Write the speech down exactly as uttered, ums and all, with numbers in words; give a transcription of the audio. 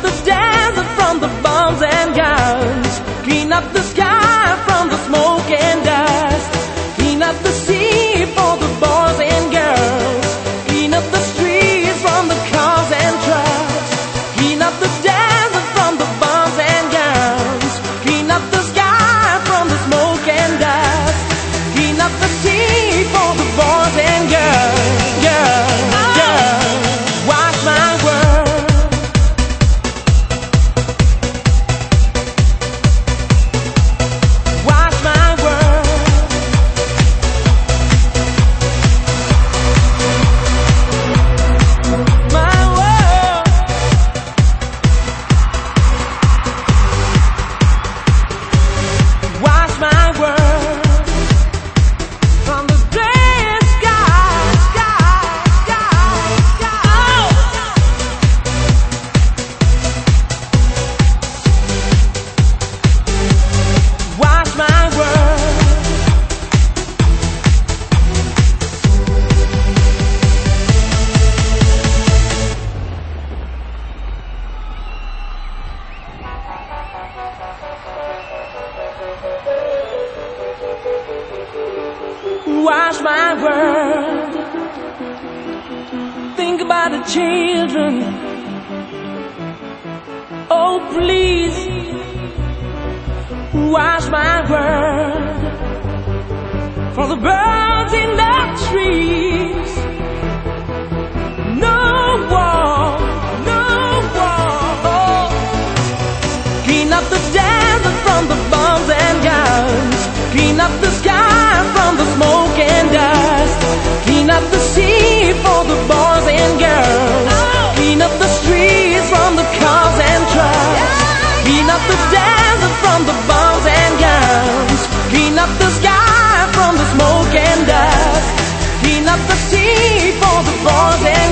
the desert from the bombs and guns. Clean up the sky from the smoke and dust. Clean up the sea for the boys and girls. Clean up the streets from the cars and trucks. Clean up the desert from the bombs and guns. Clean up the sky from the smoke and dust. Clean up the sea for the boys and girls. Girls, girls, wash my world. Wash my world. My world. Wash my world. From the gray sky, sky, sky, sky. Wash my world. Wash my world. Think about the children. Oh, please, wash my world. For the birds in the trees. No war, no war. Clean up the desert from the bombs and guns. Clean up the sky from the smoke and dust. Clean up the sea for the boys and girls. Clean up the streets from the cars and trucks. Clean up the desert from the bombs and guns. Clean up the sky from the smoke and dust. Clean up the sea for the boys and